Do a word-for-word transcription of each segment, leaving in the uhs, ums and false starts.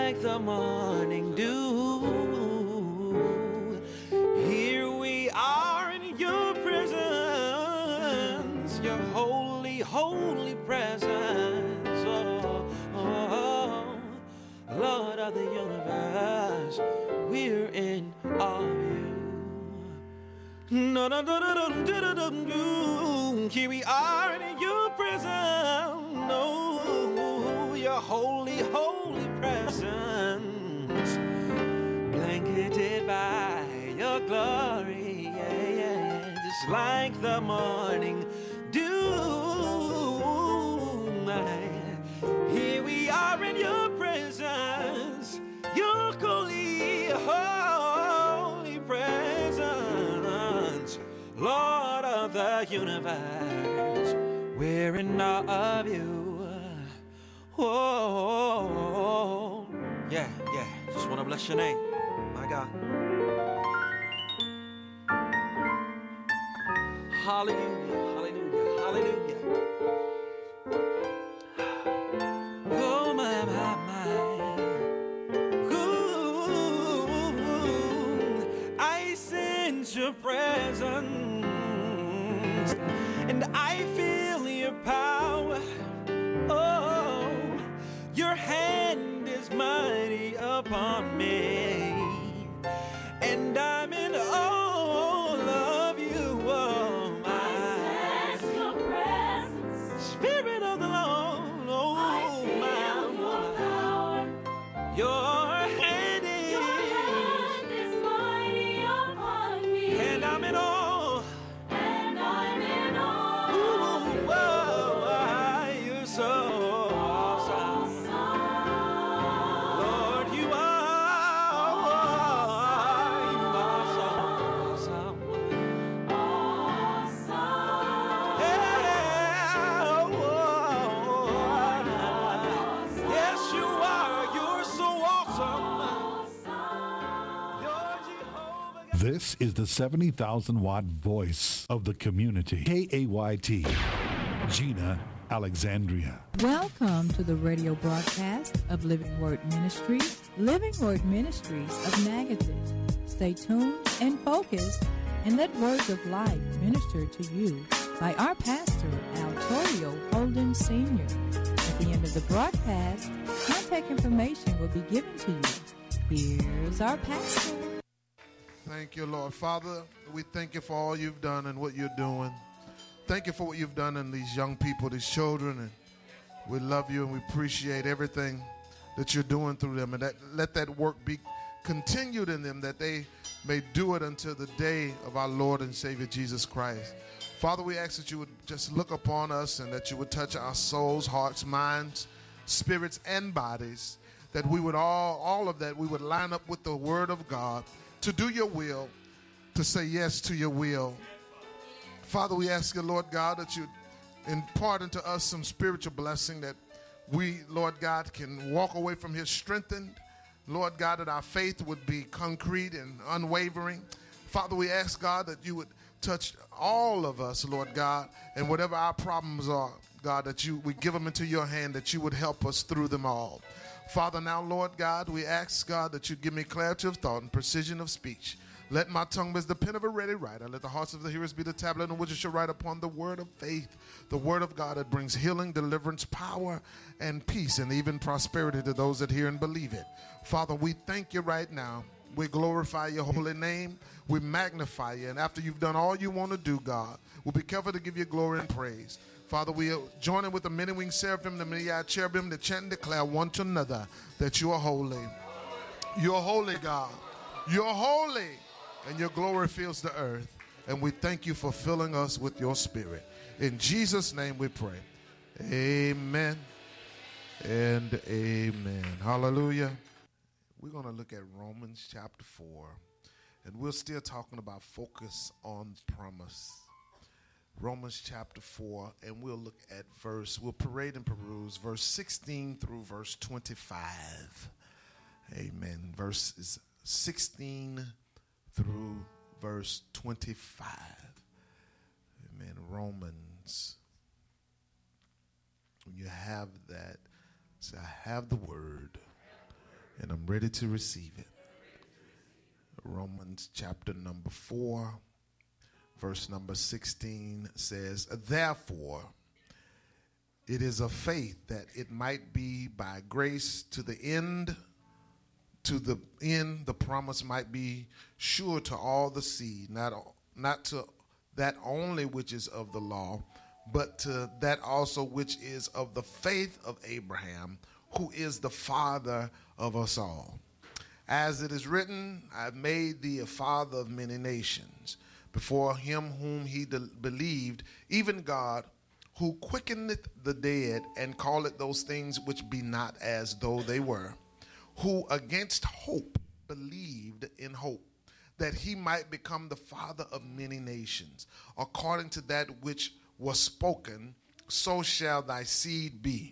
like the morning dew. Here we are in your presence, your holy, holy presence. Oh, oh, oh, Lord of the universe, we're in awe of you. No, no, no, no, no, no, no, no, no. Here we are in your presence. No, your holy, holy presence, blanketed by your glory. Yeah, yeah, yeah. Just like the morning dew. Here we are in your presence, your holy, holy presence, Lord of the universe, we're in awe of you. Oh, yeah, yeah, just want to bless your name, my God. Hallelujah, hallelujah, hallelujah. Oh, my, my, my. Ooh, I sense your presence, and I feel your power. Oh, your hand is mighty upon me, and I'm in all of you. Oh, my. I sense your presence, Spirit of the Lord. Oh, I feel my, your power. Your hand is, your hand is mighty upon me, and I'm in awe, and I'm in awe. Ooh, whoa, whoa, you're so awesome. Lord, you are, you are so awesome. Awesome. Yeah, oh, yes, you are. You're so awesome. You're Jehovah God. This is the seventy thousand watt voice of the community. K A Y T, Gina Alexandria. Welcome to the radio broadcast of Living Word Ministries, Living Word Ministries of Natchitoches. Stay tuned and focused and let words of life minister to you by our pastor, Altorio Holden Senior At the end of the broadcast, contact information will be given to you. Here's our pastor. Thank you, Lord. Father, we thank you for all you've done and what you're doing. Thank you for what you've done in these young people, these children, and we love you and we appreciate everything that you're doing through them, and that let that work be continued in them, that they may do it until the day of our Lord and Savior Jesus Christ. Father, we ask that you would just look upon us and that you would touch our souls, hearts, minds, spirits, and bodies, that we would all, all of that, we would line up with the word of God to do your will, to say yes to your will. Father, we ask you, Lord God, that you impart into us some spiritual blessing, that we, Lord God, can walk away from here strengthened. Lord God, that our faith would be concrete and unwavering. Father, we ask, God, that you would touch all of us, Lord God, and whatever our problems are, God, that you we give them into your hand, that you would help us through them all. Father, now, Lord God, we ask, God, that you give me clarity of thought and precision of speech. Let my tongue be as the pen of a ready writer. Let the hearts of the hearers be the tablet on which I shall write upon the word of faith, the word of God that brings healing, deliverance, power, and peace, and even prosperity to those that hear and believe it. Father, we thank you right now. We glorify your holy name. We magnify you. And after you've done all you want to do, God, we'll be careful to give you glory and praise. Father, we are joining with the many winged seraphim, the many-eyed cherubim, to chant and declare one to another that you are holy. You're holy, God. You're holy. And your glory fills the earth. And we thank you for filling us with your spirit. In Jesus' name we pray. Amen and amen. Hallelujah. We're going to look at Romans chapter four. And we're still talking about focus on promise. Romans chapter four. And we'll look at verse, we'll parade and peruse verse sixteen through verse twenty-five. Amen. Verses sixteen through verse twenty-five. Amen. Romans. When you have that, say, I have the word. and I'm ready to receive it. Romans chapter number four, verse number sixteen says, therefore, it is of faith that it might be by grace to the end, to the end the promise might be sure to all the seed, not, not to that only which is of the law, but to that also which is of the faith of Abraham, who is the father of us all. As it is written, I've made thee a father of many nations, before him whom he de- believed, even God, who quickeneth the dead, and calleth those things which be not as though they were, who against hope believed in hope, that he might become the father of many nations, according to that which was spoken, so shall thy seed be.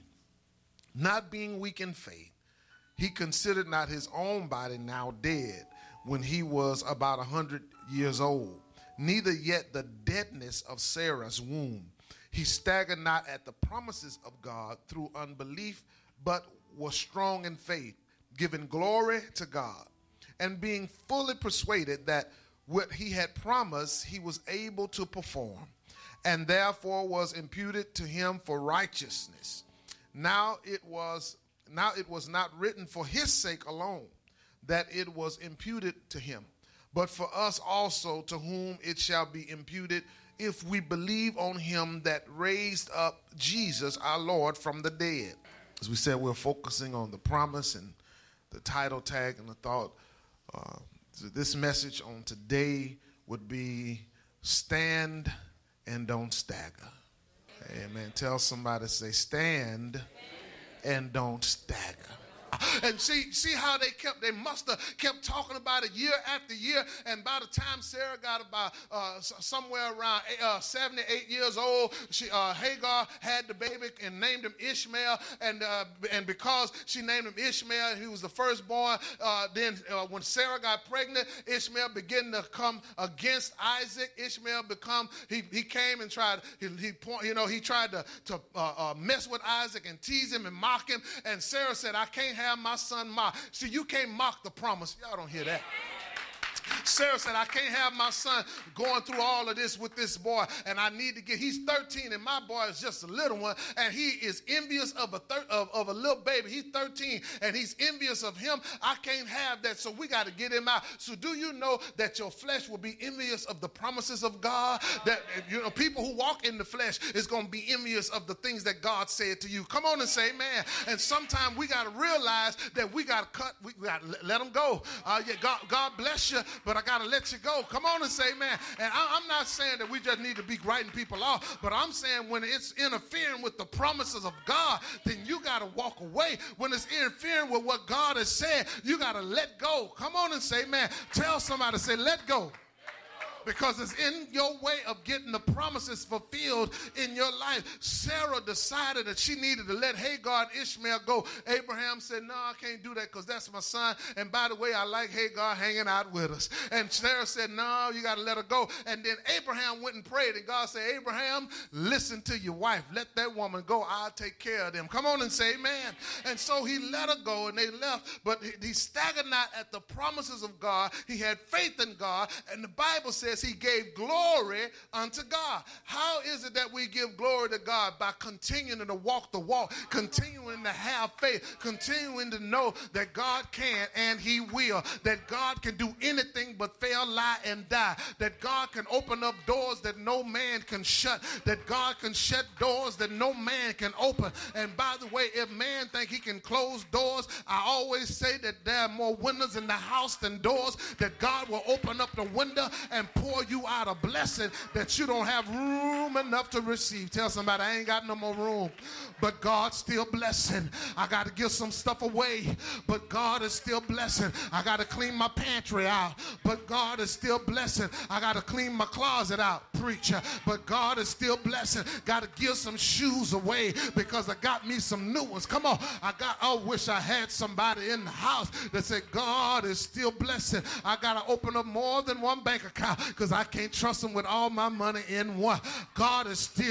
Not being weak in faith, he considered not his own body now dead, when he was about a hundred years old, neither yet the deadness of Sarah's womb. He staggered not at the promises of God through unbelief, but was strong in faith, giving glory to God, and being fully persuaded that what he had promised he was able to perform, and therefore was imputed to him for righteousness. Now it was now it was not written for his sake alone that it was imputed to him, but for us also, to whom it shall be imputed if we believe on him that raised up Jesus our Lord from the dead. As we said, we're focusing on the promise, and the title tag and the thought uh, this message on today would be stand and don't stagger. Amen. Tell somebody, say, stand and don't stagger. And see, see how they kept, they must have kept talking about it year after year. And by the time Sarah got about uh, somewhere around uh, seventy-eight years old, she, uh, Hagar had the baby and named him Ishmael. And uh, and because she named him Ishmael, he was the firstborn. Uh, then uh, when Sarah got pregnant, Ishmael began to come against Isaac. Ishmael become, he, he came and tried, he, he you know, he tried to, to uh, uh, mess with Isaac and tease him and mock him. And Sarah said, I can't have my son mock. See, you can't mock the promise. Y'all don't hear that. Sarah said, I can't have my son going through all of this with this boy, and I need to get, he's thirteen, and my boy is just a little one, and he is envious of a thir- of, of a little baby. He's thirteen, and he's envious of him. I can't have that, so we got to get him out. So do you know that your flesh will be envious of the promises of God? That, you know, people who walk in the flesh is going to be envious of the things that God said to you. Come on and say amen. And sometimes we got to realize that we got to cut, we got to let them go. Uh, yeah, God, God bless you, but I got to let you go. Come on and say amen. And I, I'm not saying that we just need to be writing people off, but I'm saying when it's interfering with the promises of God, then you got to walk away. When it's interfering with what God has said, you got to let go. Come on and say amen. Tell somebody, say, let go. Because it's in your way of getting the promises fulfilled in your life. Sarah decided that she needed to let Hagar and Ishmael go. Abraham said, no, I can't do that because that's my son. And by the way, I like Hagar hanging out with us. And Sarah said, no, you got to let her go. And then Abraham went and prayed. And God said, Abraham, listen to your wife. Let that woman go. I'll take care of them. Come on and say amen. And so he let her go and they left. But he staggered not at the promises of God. He had faith in God. And the Bible says he gave glory unto God. How is it that we give glory to God? By continuing to walk the walk, continuing to have faith, continuing to know that God can and he will, that God can do anything but fail, lie, and die, that God can open up doors that no man can shut, that God can shut doors that no man can open. And by the way, if man think he can close doors, I always say that there are more windows in the house than doors, that God will open up the window and pour you out a blessing that you don't have room enough to receive. Tell somebody, I ain't got no more room, but God's still blessing. I got to give some stuff away, but God is still blessing. I got to clean my pantry out, but God is still blessing. I got to clean my closet out, preacher, but God is still blessing. Got to give some shoes away because I got me some new ones. Come on, I got, I wish I had somebody in the house that said, God is still blessing. I got to open up more than one bank account because I can't trust him with all my money in one. God is still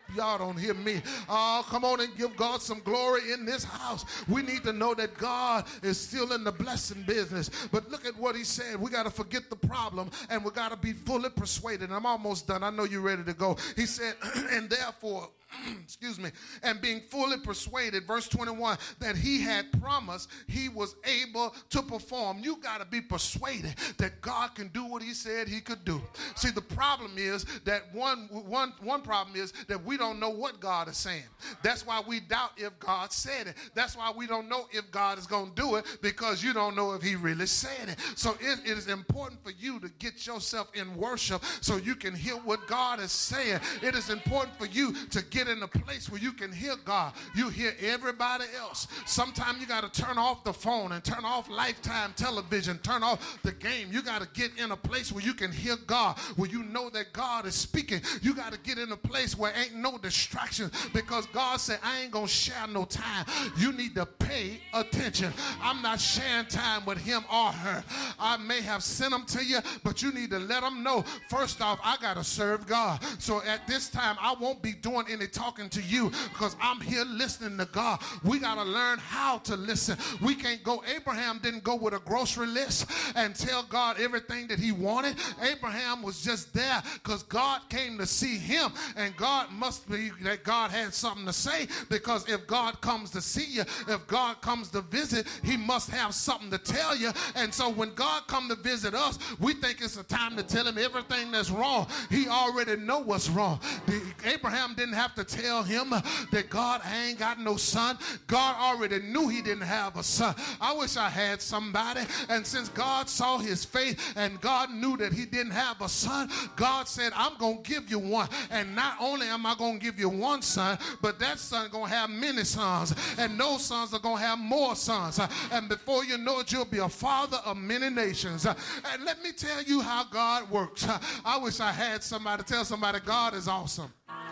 y'all don't hear me. Oh, come on and give God some glory in this house. We need to know that God is still in the blessing business. But look at what he said. We got to forget the problem and we got to be fully persuaded. I'm almost done. I know you're ready to go. He said, and therefore, excuse me, and being fully persuaded, verse twenty-one, that he had promised he was able to perform. You got to be persuaded that God can do what he said he could do. See, the problem is that one, one, one problem is that we don't know what God is saying. That's why we doubt if God said it. That's why we don't know if God is going to do it, because you don't know if he really said it. So it, it is important for you to get yourself in worship so you can hear what God is saying. It is important for you to get in a place where you can hear God. You hear everybody else. Sometimes you got to turn off the phone and turn off Lifetime television, turn off the game. You got to get in a place where you can hear God, where you know that God is speaking. You got to get in a place where ain't no distractions, because God said, I ain't going to share no time. You need to pay attention. I'm not sharing time with him or her. I may have sent them to you, but you need to let them know, first off, I got to serve God. So at this time, I won't be doing any talking to you, because I'm here listening to God. We got to learn how to listen. We can't go. Abraham didn't go with a grocery list and tell God everything that he wanted. Abraham was just there because God came to see him, and God must be that God had something to say, because if God comes to see you, if God comes to visit, he must have something to tell you. And so when God come to visit us, we think it's a time to tell him everything that's wrong. He already know what's wrong. The, Abraham didn't have to tell him that God, I ain't got no son. God already knew he didn't have a son. I wish I had somebody. And since God saw his faith and God knew that he didn't have a son, God said, I'm going to give you one. And not only am I going to give you one son, but that son going to have many sons. And those sons are going to have more sons. And before you know it, you'll be a father of many nations. And let me tell you how God works. I wish I had somebody tell somebody God is awesome.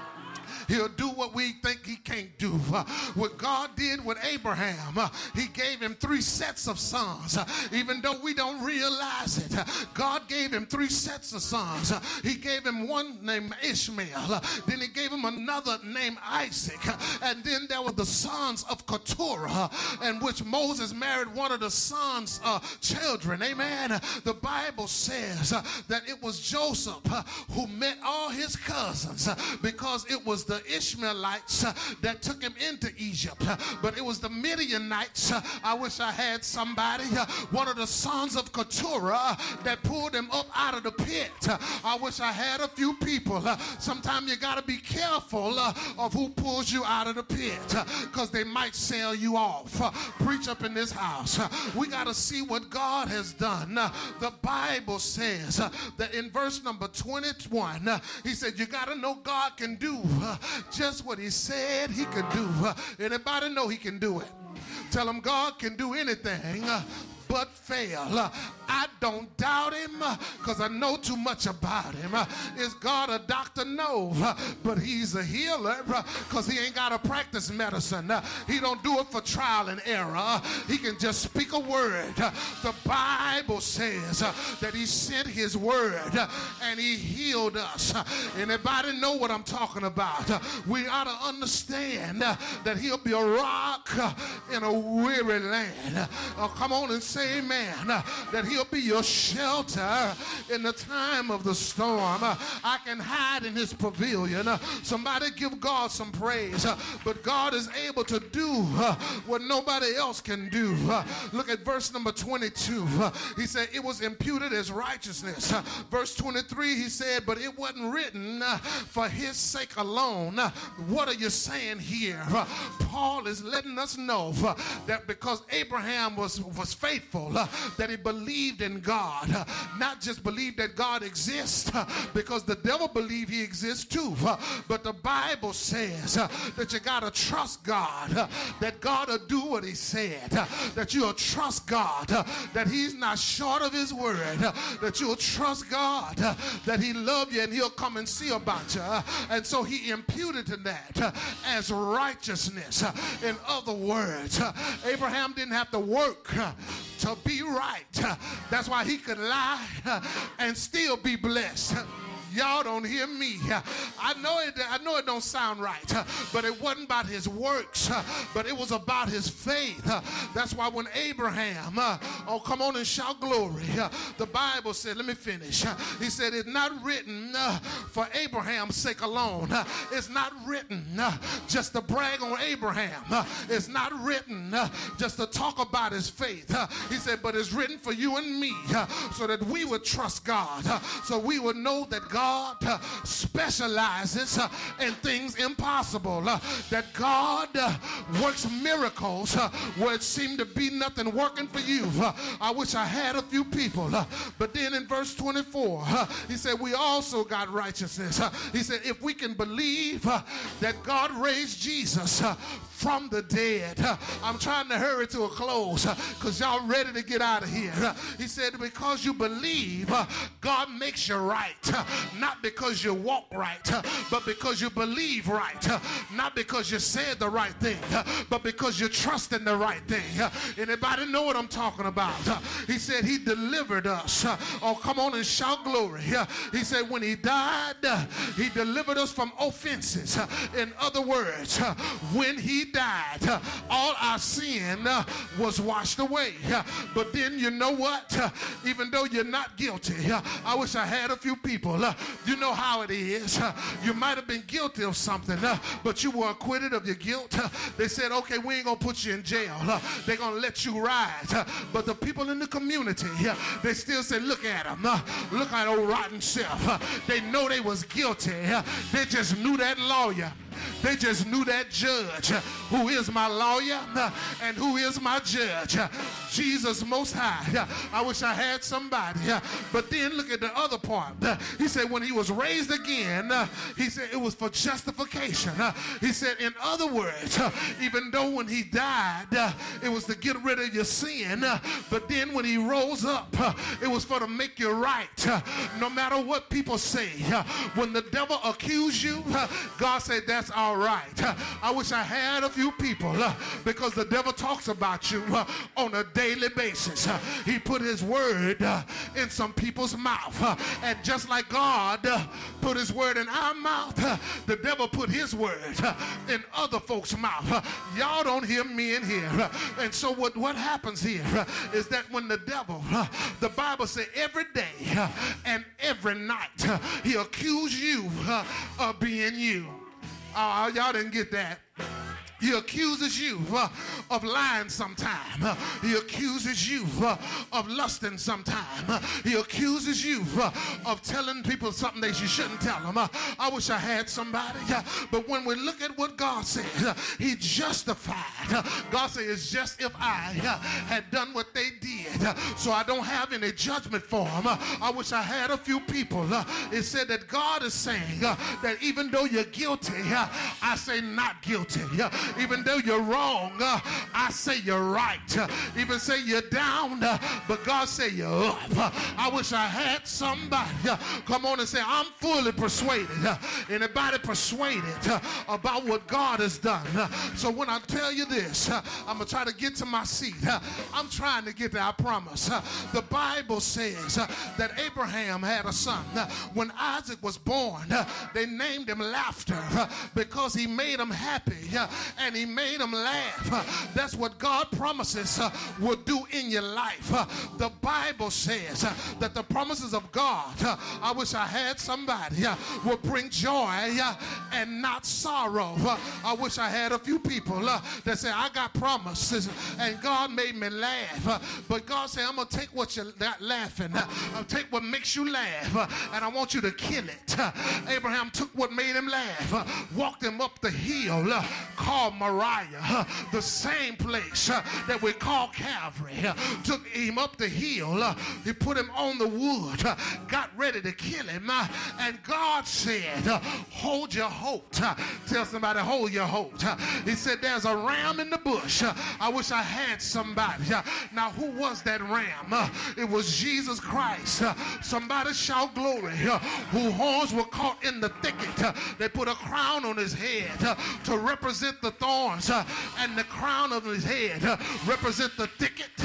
He'll do what we think he can't do. Uh, what God did with Abraham, uh, he gave him three sets of sons. Uh, even though we don't realize it, uh, God gave him three sets of sons. Uh, he gave him one named Ishmael. Uh, then he gave him another named Isaac. Uh, and then there were the sons of Keturah, uh, in which Moses married one of the sons' uh, children. Amen. Uh, the Bible says uh, that it was Joseph uh, who met all his cousins uh, because it was the The Ishmaelites uh, that took him into Egypt, uh, but it was the Midianites. uh, I wish I had somebody, uh, one of the sons of Keturah, uh, that pulled him up out of the pit. uh, I wish I had a few people. uh, sometimes you got to be careful uh, of who pulls you out of the pit, because uh, they might sell you off. uh, preach up in this house. uh, we got to see what God has done. uh, the Bible says uh, that in verse number twenty-one, uh, he said you got to know God can do uh, just what he said he could do. Uh, anybody know he can do it? Tell him God can do anything uh, but fail. Uh, I don't doubt him because uh, I know too much about him. Uh, is God a doctor? No, uh, but he's a healer because uh, he ain't got to practice medicine. Uh, he don't do it for trial and error. Uh, he can just speak a word. Uh, the Bible says uh, that he sent his word uh, and he healed us. Uh, anybody know what I'm talking about? Uh, we ought to understand uh, that he'll be a rock uh, in a weary land. Uh, come on and say amen. Uh, that he'll be your shelter in the time of the storm. Uh, I can hide in his pavilion. Uh, somebody give God some praise. Uh, but God is able to do uh, what nobody else can do. Uh, look at verse number twenty-two. Uh, he said it was imputed as righteousness. Uh, verse twenty-three, he said, but it wasn't written uh, for his sake alone. Uh, what are you saying here? Uh, Paul is letting us know uh, that because Abraham was, was faithful, uh, that he believed in God, uh, not just believed that God exists, uh, because the devil believed he exists too, uh, but the Bible says uh, that you got to trust God, uh, that God will do what he said, uh, that you'll trust God, uh, that he's not short of his word, uh, that you'll trust God, uh, that he loves you and he'll come and see about you. Uh, and so he imputed to that uh, as righteousness. Uh, in other words, uh, Abraham didn't have to work uh, to be right. Uh, that's why he could lie uh, and still be blessed. Uh, Y'all don't hear me. I know it, I know it don't sound right, but it wasn't about his works, but it was about his faith. That's why when Abraham, oh, come on and shout glory. The Bible said, let me finish. He said, it's not written for Abraham's sake alone. It's not written just to brag on Abraham. It's not written just to talk about his faith. He said, but it's written for you and me so that we would trust God, so we would know that God specializes in things impossible, that God works miracles where it seemed to be nothing working for you. I wish I had a few people. But then in verse twenty-four, he said, we also got righteousness. He said, if we can believe that God raised Jesus from the dead. I'm trying to hurry to a close because y'all ready to get out of here. He said, because you believe, God makes you right. Not because you walk right, but because you believe right. Not because you said the right thing, but because you trust in the right thing. Anybody know what I'm talking about? He said he delivered us. Oh, come on and shout glory. He said when he died, he delivered us from offenses. In other words, when he died, all our sin was washed away. But then you know what? Even though you're not guilty, I wish I had a few people. You know how it is. You might have been guilty of something, but you were acquitted of your guilt. They said, okay, we ain't gonna put you in jail. They're gonna let you ride. But the people in the community, they still say, look at him. Look at old rotten self. They know they was guilty. They just knew that lawyer. They just knew that judge, who is my lawyer and who is my judge, Jesus Most High. I wish I had somebody. But then look at the other part. He said when he was raised again, he said it was for justification. He said, in other words, even though when he died, it was to get rid of your sin, but then when he rose up, it was for to make you right. No matter what people say, when the devil accused you, God said, that's all right. I wish I had a few people uh, because the devil talks about you uh, on a daily basis. Uh, he put his word uh, in some people's mouth. Uh, and just like God uh, put his word in our mouth, uh, the devil put his word uh, in other folks' mouth. Uh, y'all don't hear me in here. Uh, and so what, what happens here uh, is that when the devil, uh, the Bible says every day uh, and every night, uh, he accused you uh, of being you. Oh, y'all didn't get that. He accuses you uh, of lying sometime. Uh, he accuses you uh, of lusting sometime. Uh, he accuses you uh, of telling people something that you shouldn't tell them. Uh, I wish I had somebody. Uh, but when we look at what God said, uh, he justified. Uh, God said it's just if I uh, had done what they did. Uh, so I don't have any judgment for them. Uh, I wish I had a few people. Uh, it said that God is saying uh, that even though you're guilty, uh, I say not guilty. Uh, Even though you're wrong, uh, I say you're right. Uh, even say you're down, uh, but God say you're up. Uh, I wish I had somebody uh, come on and say, I'm fully persuaded. Uh, anybody persuaded uh, about what God has done? Uh, so when I tell you this, uh, I'm going to try to get to my seat. Uh, I'm trying to get there, I promise. Uh, the Bible says uh, that Abraham had a son. Uh, when Isaac was born, uh, they named him Laughter uh, because he made him happy. Uh, and he made them laugh. Uh, that's what God promises uh, will do in your life. Uh, the Bible says uh, that the promises of God, uh, I wish I had somebody, uh, will bring joy uh, and not sorrow. Uh, I wish I had a few people uh, that say, I got promises and God made me laugh. Uh, but God said, I'm going to take what you're not laughing. Uh, I'll take what makes you laugh uh, and I want you to kill it. Uh, Abraham took what made him laugh, uh, walked him up the hill, uh, called Moriah, uh, the same place uh, that we call Calvary. Uh, took him up the hill, uh, he put him on the wood, uh, got ready to kill him, uh, and God said, uh, hold your hope. Uh, tell somebody, hold your hope. Uh, he said, there's a ram in the bush. Uh, I wish I had somebody. Uh, now, who was that ram? Uh, it was Jesus Christ. Uh, somebody shout glory. Uh, whose horns were caught in the thicket. Uh, they put a crown on his head uh, to represent the thorns uh, and the crown of his head uh, represent the thicket. Uh,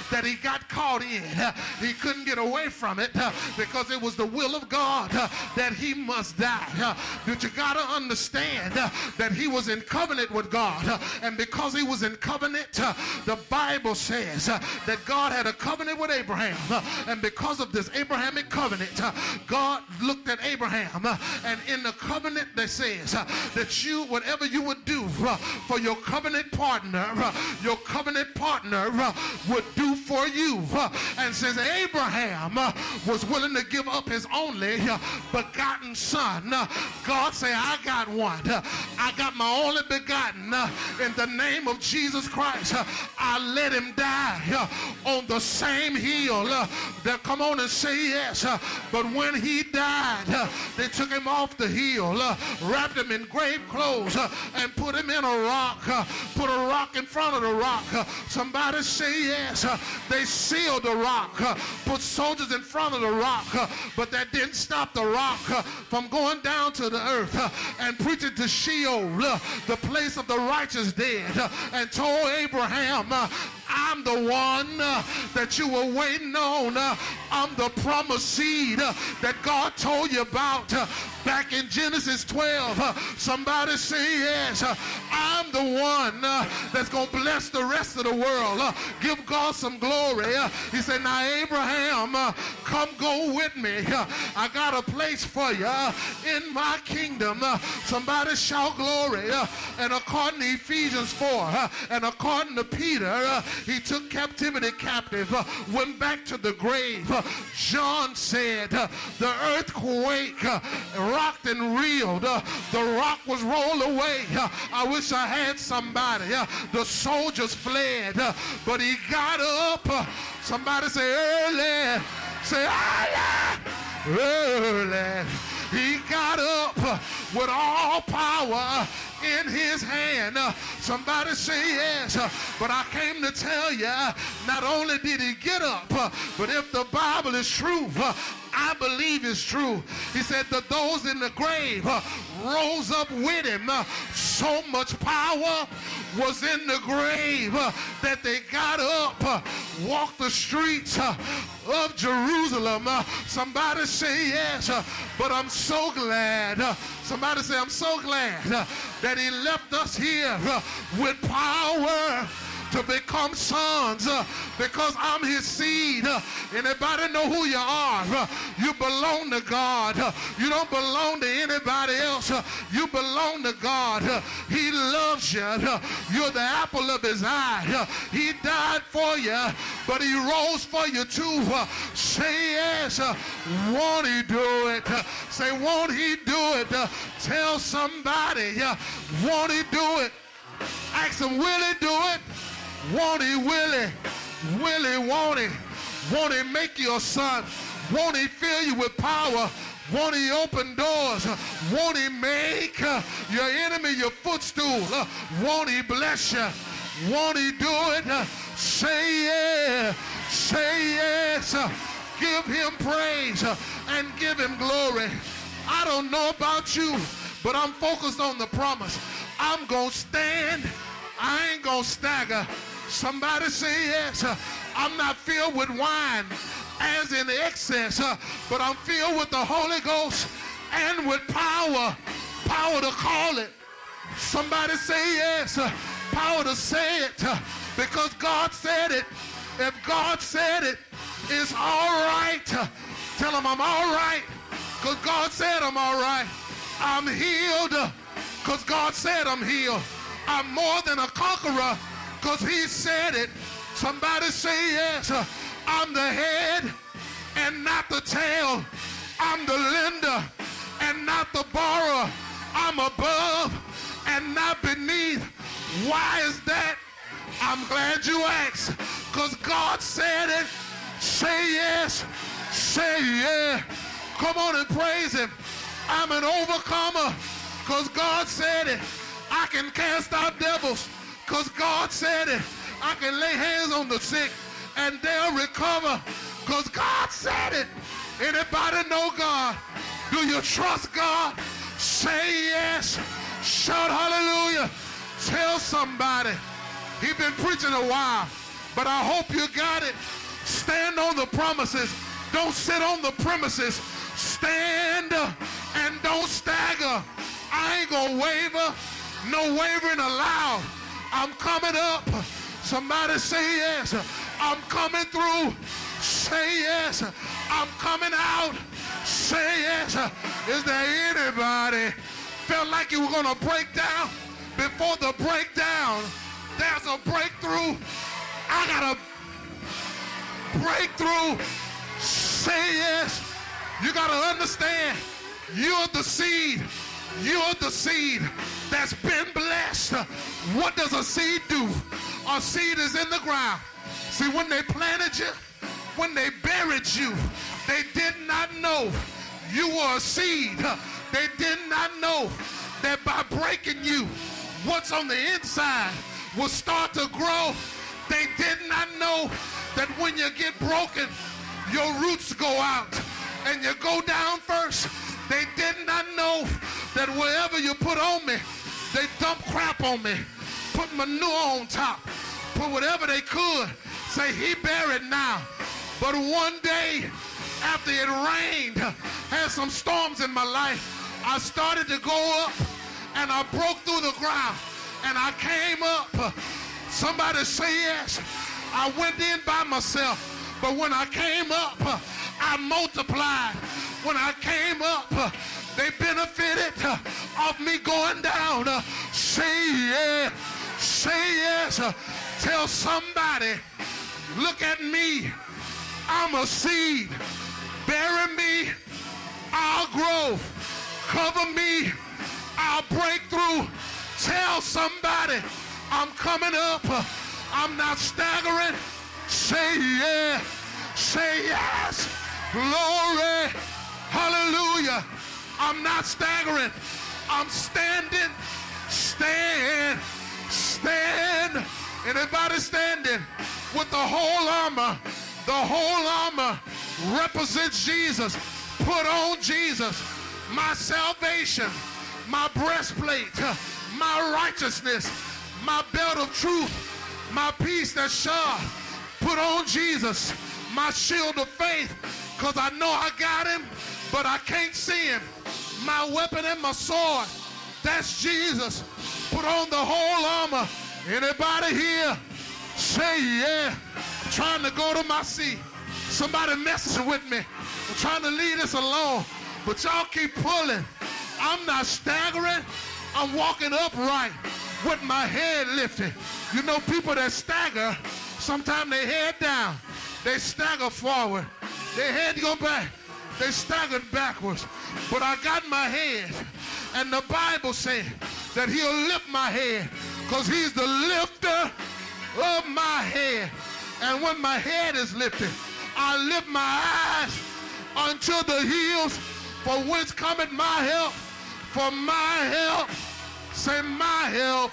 that he got caught in. He couldn't get away from it because it was the will of God that he must die. But you got to understand that he was in covenant with God. And because he was in covenant, the Bible says that God had a covenant with Abraham. And because of this Abrahamic covenant, God looked at Abraham. And in the covenant that says that you, whatever you would do for your covenant partner, your covenant partner would do for you. And since Abraham was willing to give up his only begotten son, God said, I got one. I got my only begotten. In the name of Jesus Christ, I let him die on the same hill. That, come on and say yes. But when he died, they took him off the hill, wrapped him in grave clothes, and put him in a rock. Put a rock in front of the rock. Somebody say yes. They sealed the rock, put soldiers in front of the rock, but that didn't stop the rock from going down to the earth and preaching to Sheol, the place of the righteous dead, and told Abraham, I'm the one that you were waiting on. I'm the promised seed that God told you about back in Genesis twelve. Somebody say yes. I'm the one that's going to bless the rest of the world. Give God some glory. He said, now Abraham, come go with me. I got a place for you in my kingdom. Somebody shout glory. And according to Ephesians four, and according to Peter, he took captivity captive, went back to the grave. John said the earthquake rocked and reeled. The rock was rolled away. I wish I had somebody. The soldiers fled, but he got up. Somebody say early. Say early. Early. He got up with all power in his hand. Somebody say yes. But I came to tell you, not only did he get up, but if the Bible is true, I believe it's true. He said that those in the grave rose up with him. So much power was in the grave that they got up, walked the streets of Jerusalem. Somebody say yes. But I'm so glad. Somebody say, I'm so glad that he left us here with power to become sons, uh, because I'm his seed. Uh, anybody know who you are? Uh, you belong to God. Uh, you don't belong to anybody else. Uh, you belong to God. Uh, he loves you. Uh, you're the apple of his eye. Uh, he died for you, but he rose for you too. Uh, say yes. Uh, won't he do it? Uh, say, won't he do it? Uh, tell somebody, uh, won't he do it? Ask him, will he do it? Won't he, will he? Will he, won't he? Won't he make you a son? Won't he fill you with power? Won't he open doors? Won't he make uh, your enemy your footstool? Uh, won't he bless you? Won't he do it? Uh, say yes. Say yes. Uh, give him praise uh, and give him glory. I don't know about you, but I'm focused on the promise. I'm going to stand. I ain't going to stagger. Somebody say yes. Uh, I'm not filled with wine as in excess, uh, but I'm filled with the Holy Ghost and with power. Power to call it. Somebody say yes. Uh, power to say it, uh, because God said it. If God said it, it's all right. Uh, tell him I'm all right, because God said I'm all right. I'm healed, because uh, God said I'm healed. I'm more than a conqueror, because he said it. Somebody say yes. Uh, I'm the head and not the tail. I'm the lender and not the borrower. I'm above and not beneath. Why is that? I'm glad you asked, because God said it. Say yes. Say yeah. Come on and praise him. I'm an overcomer, because God said it. I can cast out devils, because God said it. I can lay hands on the sick and they'll recover, because God said it. Anybody know God? Do you trust God? Say yes. Shout hallelujah. Tell somebody. He's been preaching a while, but I hope you got it. Stand on the promises. Don't sit on the premises. Stand and don't stagger. I ain't gonna waver. No wavering allowed. I'm coming up. Somebody say yes. I'm coming through. Say yes. I'm coming out. Say yes. Is there anybody felt like you were gonna break down? Before the breakdown, there's a breakthrough. I got a breakthrough. Say yes. You got to understand, you're the seed. You're the seed that's been blessed. What does a seed do? A seed is in the ground. See, when they planted you, when they buried you, they did not know you were a seed. They did not know that by breaking you, what's on the inside will start to grow. They did not know that when you get broken, your roots go out and you go down first. They did not know that wherever you put on me, they dump crap on me, put manure on top, put whatever they could, say he buried now. But one day, after it rained, had some storms in my life, I started to go up and I broke through the ground and I came up. Somebody say yes. I went in by myself, but when I came up, I multiplied. When I came up, they benefited of me going down. Say yes. Say yes. Tell somebody, look at me. I'm a seed. Bury me, I'll grow. Cover me, I'll break through. Tell somebody, I'm coming up. I'm not staggering. Say yeah. Say yes. Glory. Hallelujah. I'm not staggering. I'm standing. Stand. Stand. Anybody standing with the whole armor? The whole armor represents Jesus. Put on Jesus. My salvation, my breastplate, my righteousness, my belt of truth, my peace that's sharp. Put on Jesus. My shield of faith, because I know I got him, but I can't see him. My weapon and my sword, that's Jesus. Put on the whole armor. Anybody here? Say yeah. I'm trying to go to my seat. Somebody messaging with me. I'm trying to leave this alone, but y'all keep pulling. I'm not staggering. I'm walking upright with my head lifted. You know, people that stagger, sometimes they head down. They stagger forward. Their head go back. They staggered backwards. But I got my head. And the Bible says that he'll lift my head because he's the lifter of my head. And when my head is lifted, I lift my eyes unto the hills, for whence cometh my help. For my help, say my help,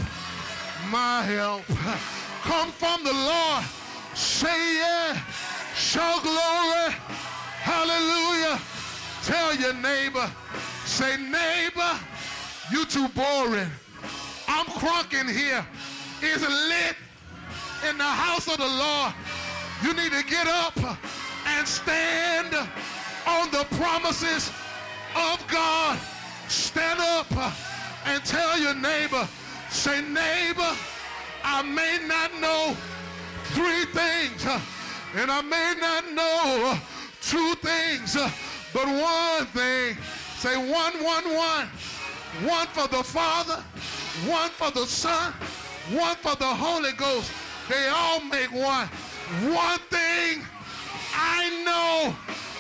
my help, come from the Lord. Say yeah, show glory, hallelujah. Tell your neighbor, say neighbor, you too boring. I'm crunk in here. It's lit in the house of the Lord. You need to get up and stand on the promises of God. Stand up and tell your neighbor, say neighbor, I may not know three things, and I may not know two things, but one thing. Say one, one, one. One for the Father, one for the Son, one for the Holy Ghost. They all make one. One thing I know.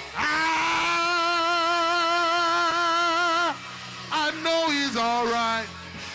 I, I know he's all right.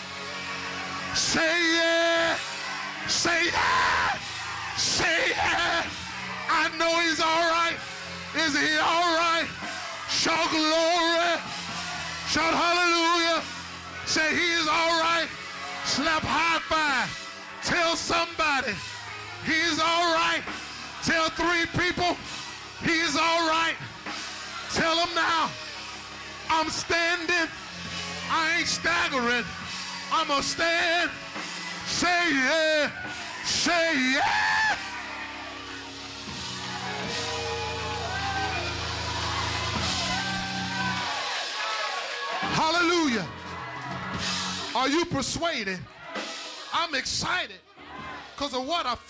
Say yeah. Say yeah. Say yeah. I know he's all right. Is he all right? Shout glory. Shout hallelujah. Say he's all right. Slap high five. Tell somebody he's all right. Tell three people he's all right. Tell them now, I'm standing. I ain't staggering. I'm a stand. Say yeah. Say yeah. Hallelujah. Are you persuaded? I'm excited because of what I